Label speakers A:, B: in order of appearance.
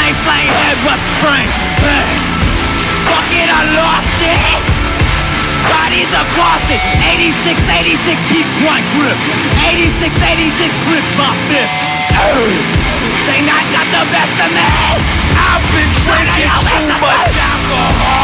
A: Brain slang, head rush, brain. Hey. Fuck it, I lost it. Bodies across it. 86, 86, teeth grind grip. 86, 86, clench my fist. Say Night's got the best of me. I've been drinking too much alcohol.